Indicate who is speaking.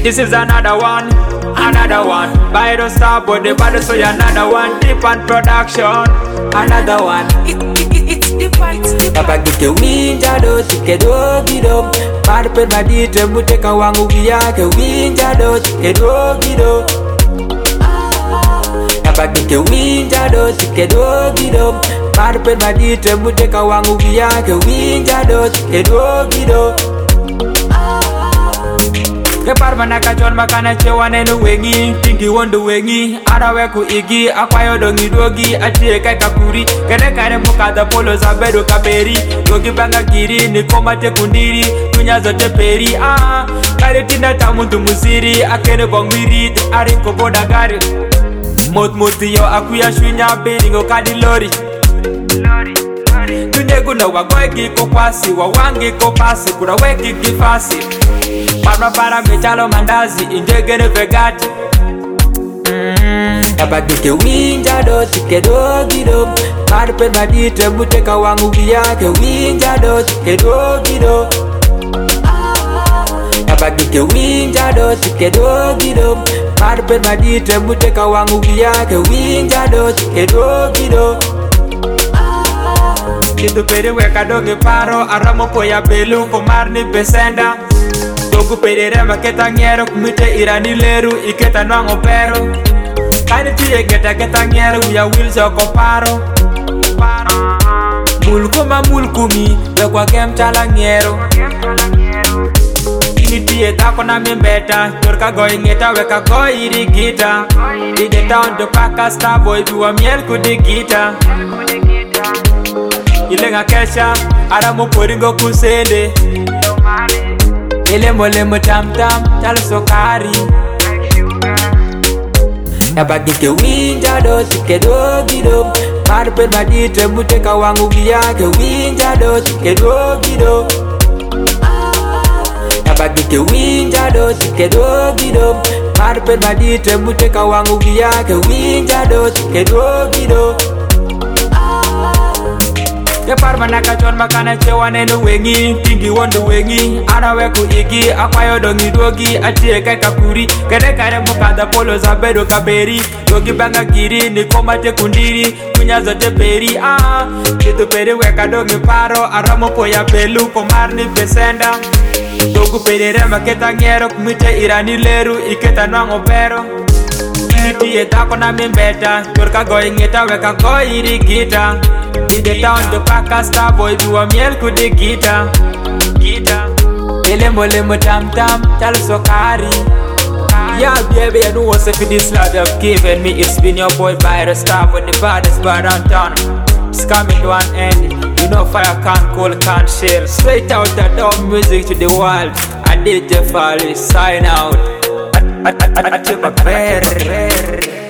Speaker 1: This is another one. By the star, but the body, so another one. Deep and production, another one.
Speaker 2: It's different.
Speaker 1: Nabagike winja do chike dogi do. Marpe madite muteka wangu biyake winja do chike dogi do. Nabagike winja do chike dogi do. Marpe madite muteka wangu biyake winja do chike dogi do. Ke parmana ka chon makana chewa nenu wengi tingi wondu wengi arawe ku igi akwayo dongi dogi atie kai kakuri kene kare mukada polo zabedo kaberi dogi banga giri ni koma te kundiri tunya zote peri kare tinda tamuntu musiri akene bongwiri ari ko boda gari moti yo akuya shunya beringo kadi lori tunyegu na wagoegi ko pasi wawangi ko pasi kura weki kifasi para mechalo mandazi indegene vegati. Nabagike winja do chike dogi do. Marpe madite muteka wangu biyake winja do chike dogi do. Nabagike winja do chike dogi do. Marpe madite muteka wangu biyake winja do chike dogi do. Kitu pere weka doge paro aramo poya belu komarni besenda. Toku pedere maketa ngero kumite irani leru iketa nwango pero. Kani tiye geta ngero uya wilso koparo. Mulkuma mulkumi lekwa game chala ngero. Ini tiye tako na mimbeta torka goi ngeta weka goi irigita. Ide town to paka star boy biwa miel kudigita. Ilenga kesha aramu poringo kusende. Lemo tam talo sokari. Nabagike winja do chike dogi do. Marpe madite muteka wangu biyake winja do chike dogi do. Nabagike winja do chike dogi do. Marpe madite muteka wangu biyake winja do chike dogi do. Ke parmana ka chon makana chewa nenu wengi tingi wondu wengi arawe ku igi akwayo dongi dogi atie kai kakuri kene kare mukada polo zabedo kaberi dogi banga giri ni koma te kundiri kunya zote peri kitu peri weka dongi paro aramo poya belu komarni besenda dogu pedere maketa ngero kumite irani leru iketa nwango pero tiye tako na mimbeta torka goi ngeta weka goi irigita. Ide town to paka star boy biwa miel kudigita. Lemo tam talo sokari. Yeah baby, I know what's up with this love you've given me. It's been your boy Byron Star with the baddest bar downtown. It's coming to an end. You know fire can't cool, can't share. Straight out that dog music to the world. I did the fall, sign out. I took a bear.